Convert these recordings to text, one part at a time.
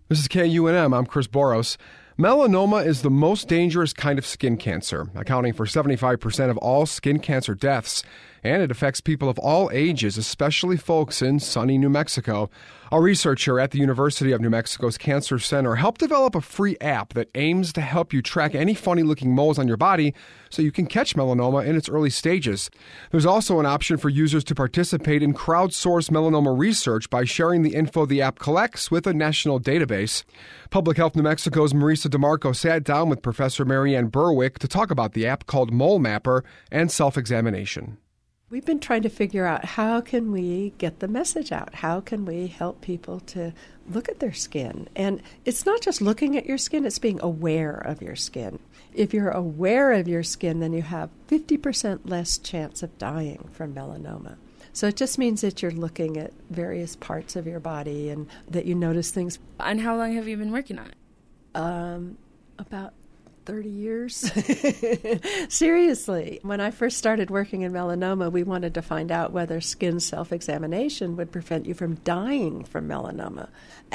This is KUNM. I'm Chris Boros. Melanoma is the most dangerous kind of skin cancer, accounting for 75% of all skin cancer deaths, and it affects people of all ages, especially folks in sunny New Mexico. A researcher at the University of New Mexico's Cancer Center helped develop a free app that aims to help you track any funny-looking moles on your body so you can catch melanoma in its early stages. There's also an option for users to participate in crowdsourced melanoma research by sharing the info the app collects with a national database. Public Health New Mexico's Marisa DeMarco sat down with Professor Marianne Berwick to talk about the app called Mole Mapper and self-examination. We've been trying to figure out how can we get the message out? How can we help people to look at their skin? And it's not just looking at your skin, it's being aware of your skin. If you're aware of your skin, then you have 50% less chance of dying from melanoma. So it just means that you're looking at various parts of your body and that you notice things. And how long have you been working on it? About 30 years. Seriously. When I first started working in melanoma, we wanted to find out whether skin self-examination would prevent you from dying from melanoma.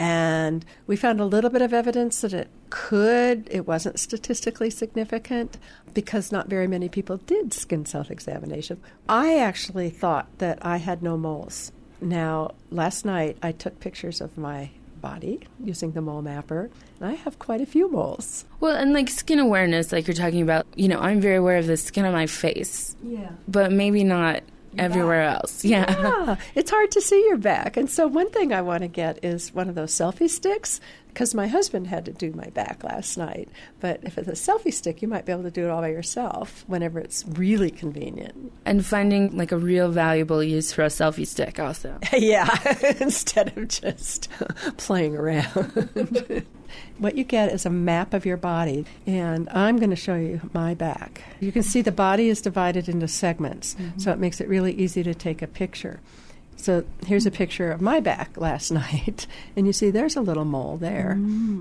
And we found a little bit of evidence that it could. It wasn't statistically significant because not very many people did skin self-examination. I actually thought that I had no moles. Now, last night I took pictures of my body using the Mole Mapper, and I have quite a few moles. Well, and like skin awareness, like you're talking about, I'm very aware of the skin on my face. Yeah. But maybe not everywhere else. Yeah. It's hard to see your back. And so one thing I want to get is one of those selfie sticks, because my husband had to do my back last night. But if it's a selfie stick, you might be able to do it all by yourself whenever it's really convenient. And finding like a real valuable use for a selfie stick also. Yeah, instead of just playing around. What you get is a map of your body, and I'm going to show you my back. You can see the body is divided into segments, so it makes it really easy to take a picture. So here's a picture of my back last night, and you see there's a little mole there.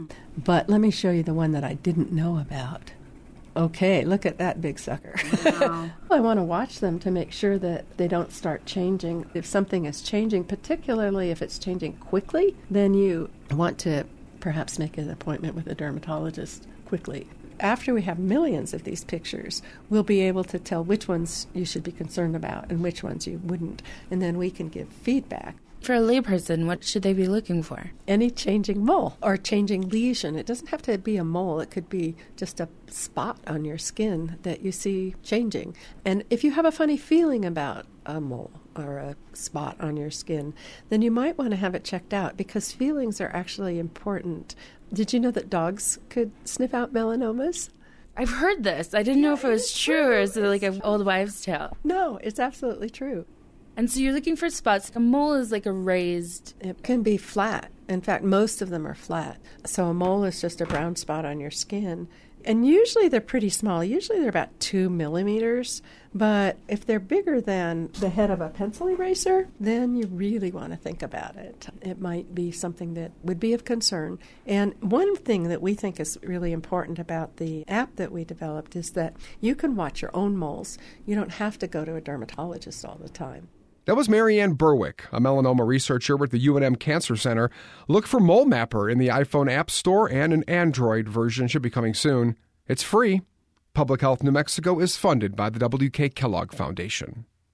But let me show you the one that I didn't know about. Okay, look at that big sucker. Wow. I want to watch them to make sure that they don't start changing. If something is changing, particularly if it's changing quickly, then you want to perhaps make an appointment with a dermatologist quickly. After we have millions of these pictures, we'll be able to tell which ones you should be concerned about and which ones you wouldn't, and then we can give feedback. For a layperson, what should they be looking for? Any changing mole or changing lesion. It doesn't have to be a mole. It could be just a spot on your skin that you see changing. And if you have a funny feeling about a mole or a spot on your skin, then you might want to have it checked out because feelings are actually important. Did you know that dogs could sniff out melanomas? I've heard this. I didn't know if it was true or is it like an old wives' tale? No, it's absolutely true. And so you're looking for spots. A mole is like a raised... It can be flat. In fact, most of them are flat. So a mole is just a brown spot on your skin. And usually they're pretty small. Usually they're about 2 millimeters. But if they're bigger than the head of a pencil eraser, then you really want to think about it. It might be something that would be of concern. And one thing that we think is really important about the app that we developed is that you can watch your own moles. You don't have to go to a dermatologist all the time. That was Marianne Berwick, a melanoma researcher with the UNM Cancer Center. Look for Mole Mapper in the iPhone App Store, and an Android version should be coming soon. It's free. Public Health New Mexico is funded by the W.K. Kellogg Foundation.